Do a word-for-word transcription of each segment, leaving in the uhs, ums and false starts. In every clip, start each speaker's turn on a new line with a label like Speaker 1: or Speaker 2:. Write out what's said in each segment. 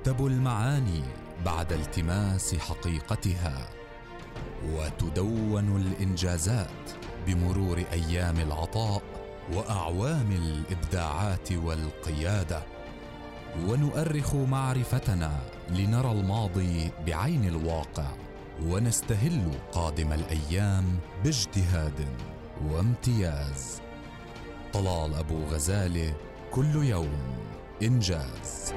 Speaker 1: تكتب المعاني بعد التماس حقيقتها، وتدون الإنجازات بمرور أيام العطاء وأعوام الإبداعات والقيادة. ونؤرخ معرفتنا لنرى الماضي بعين الواقع، ونستهل قادم الأيام باجتهاد وامتياز. طلال أبو غزالة، كل يوم إنجاز.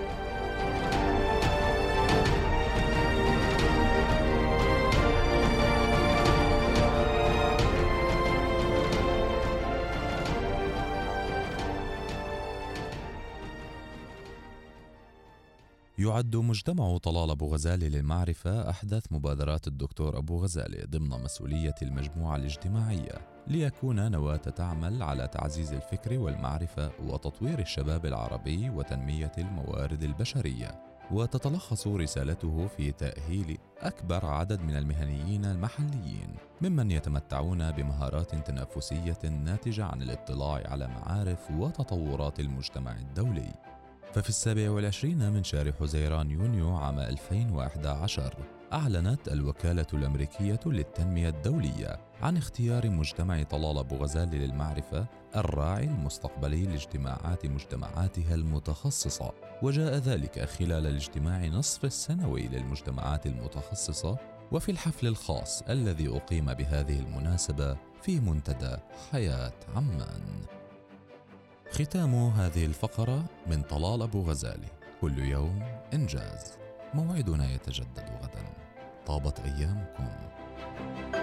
Speaker 1: يعد مجتمع طلال أبو غزالة للمعرفة أحدث مبادرات الدكتور أبو غزالة ضمن مسؤولية المجموعة الاجتماعية، ليكون نواة تعمل على تعزيز الفكر والمعرفة وتطوير الشباب العربي وتنمية الموارد البشرية. وتتلخص رسالته في تأهيل أكبر عدد من المهنيين المحليين ممن يتمتعون بمهارات تنافسية ناتجة عن الاطلاع على معارف وتطورات المجتمع الدولي. ففي السابع والعشرين من شهر حزيران يونيو عام ألفين وإحدى عشر أعلنت الوكالة الأمريكية للتنمية الدولية عن اختيار مجتمع طلال أبو غزالة للمعرفة الراعي المستقبلي لاجتماعات مجتمعاتها المتخصصة. وجاء ذلك خلال الاجتماع نصف السنوي للمجتمعات المتخصصة، وفي الحفل الخاص الذي أقيم بهذه المناسبة في منتدى حياة عمان. ختام هذه الفقرة من طلال أبو غزالة، كل يوم إنجاز. موعدنا يتجدد غدا. طابت أيامكم.